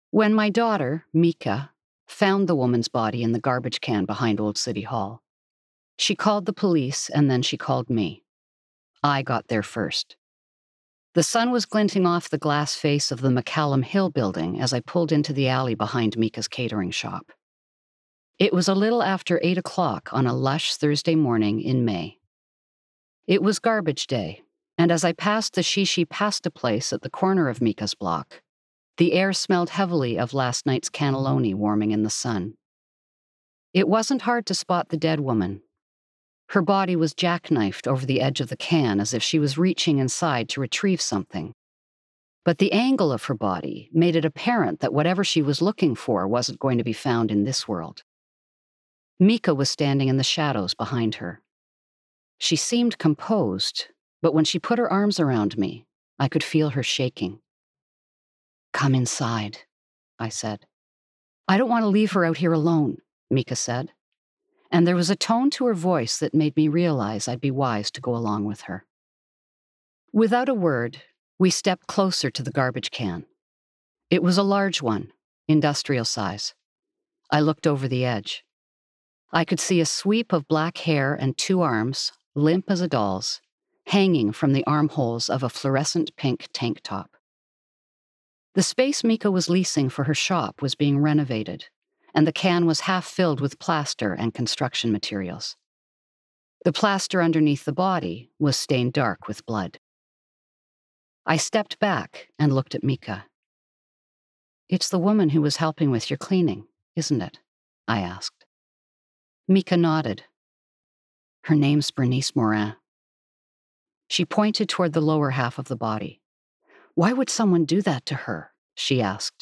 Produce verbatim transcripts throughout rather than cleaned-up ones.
When my daughter, Mika, found the woman's body in the garbage can behind Old City Hall, she called the police and then she called me. I got there first. The sun was glinting off the glass face of the McCallum Hill building as I pulled into the alley behind Mika's catering shop. It was a little after eight o'clock on a lush Thursday morning in May. It was garbage day, and as I passed the Shishi pasta place at the corner of Mika's block, the air smelled heavily of last night's cannelloni warming in the sun. It wasn't hard to spot the dead woman. Her body was jackknifed over the edge of the can as if she was reaching inside to retrieve something. But the angle of her body made it apparent that whatever she was looking for wasn't going to be found in this world. Mika was standing in the shadows behind her. She seemed composed, but when she put her arms around me, I could feel her shaking. "Come inside," I said. "I don't want to leave her out here alone," Mika said. And there was a tone to her voice that made me realize I'd be wise to go along with her. Without a word, we stepped closer to the garbage can. It was a large one, industrial size. I looked over the edge. I could see a sweep of black hair and two arms, limp as a doll's, hanging from the armholes of a fluorescent pink tank top. The space Mika was leasing for her shop was being renovated, and the can was half filled with plaster and construction materials. The plaster underneath the body was stained dark with blood. I stepped back and looked at Mika. "It's the woman who was helping with your cleaning, isn't it?" I asked. Mika nodded. "Her name's Bernice Morin." She pointed toward the lower half of the body. "Why would someone do that to her?" she asked.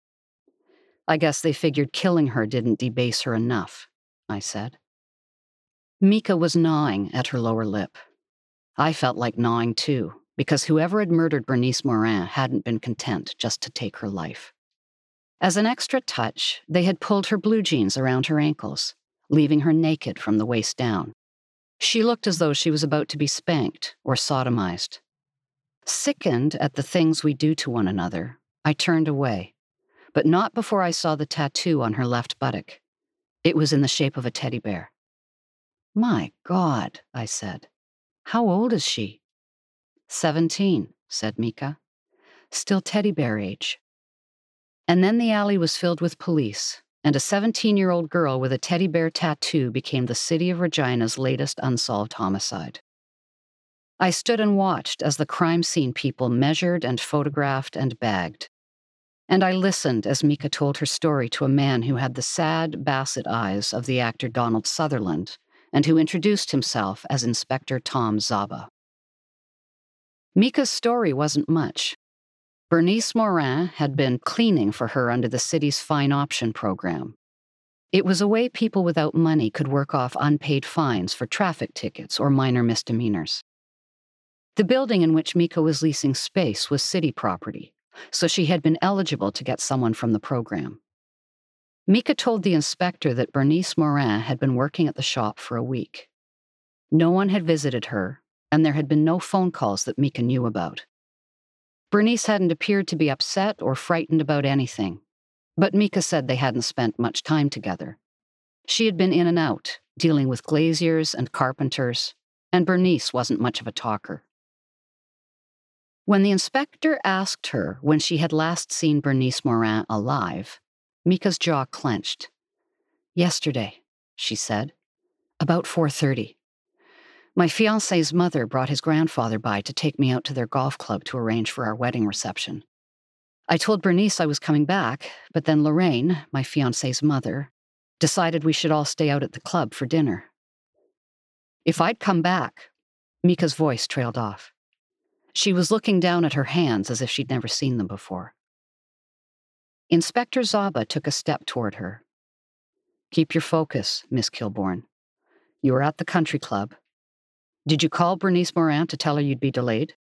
"I guess they figured killing her didn't debase her enough," I said. Mika was gnawing at her lower lip. I felt like gnawing too, because whoever had murdered Bernice Morin hadn't been content just to take her life. As an extra touch, they had pulled her blue jeans around her ankles, leaving her naked from the waist down. She looked as though she was about to be spanked or sodomized. Sickened at the things we do to one another, I turned away, but not before I saw the tattoo on her left buttock. It was in the shape of a teddy bear. "My God," I said. "How old is she?" Seventeen, said Mika. "Still teddy bear age." And then the alley was filled with police, and a seventeen-year-old girl with a teddy bear tattoo became the city of Regina's latest unsolved homicide. I stood and watched as the crime scene people measured and photographed and bagged. And I listened as Mika told her story to a man who had the sad, basset eyes of the actor Donald Sutherland, and who introduced himself as Inspector Tom Zaba. Mika's story wasn't much. Bernice Morin had been cleaning for her under the city's fine option program. It was a way people without money could work off unpaid fines for traffic tickets or minor misdemeanors. The building in which Mika was leasing space was city property, so she had been eligible to get someone from the program. Mika told the inspector that Bernice Morin had been working at the shop for a week. No one had visited her, and there had been no phone calls that Mika knew about. Bernice hadn't appeared to be upset or frightened about anything, but Mika said they hadn't spent much time together. She had been in and out, dealing with glaziers and carpenters, and Bernice wasn't much of a talker. When the inspector asked her when she had last seen Bernice Morin alive, Mika's jaw clenched. "Yesterday," she said. "About four thirty. My fiancé's mother brought his grandfather by to take me out to their golf club to arrange for our wedding reception. I told Bernice I was coming back, but then Lorraine, my fiancé's mother, decided we should all stay out at the club for dinner. If I'd come back..." Mika's voice trailed off. She was looking down at her hands as if she'd never seen them before. Inspector Zaba took a step toward her. "Keep your focus, Miss Kilbourne. You were at the country club. Did you call Bernice Morin to tell her you'd be delayed?"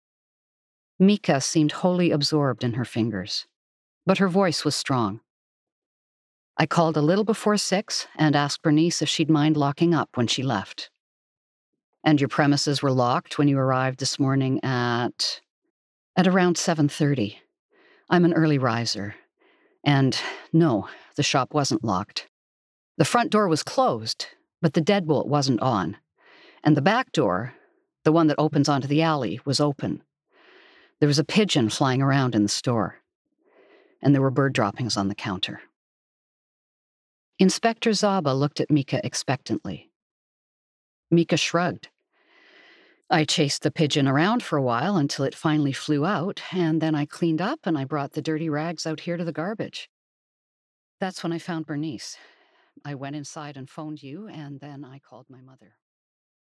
Mika seemed wholly absorbed in her fingers, but her voice was strong. "I called a little before six and asked Bernice if she'd mind locking up when she left." "And your premises were locked when you arrived this morning at..." "At around seven thirty. I'm an early riser. And no, the shop wasn't locked. The front door was closed, but the deadbolt wasn't on. And the back door, the one that opens onto the alley, was open. There was a pigeon flying around in the store, and there were bird droppings on the counter. Inspector Zaba looked at Mika expectantly. Mika shrugged. I chased the pigeon around for a while until it finally flew out, and then I cleaned up and I brought the dirty rags out here to the garbage. That's when I found Bernice. I went inside and phoned you, and then I called my mother.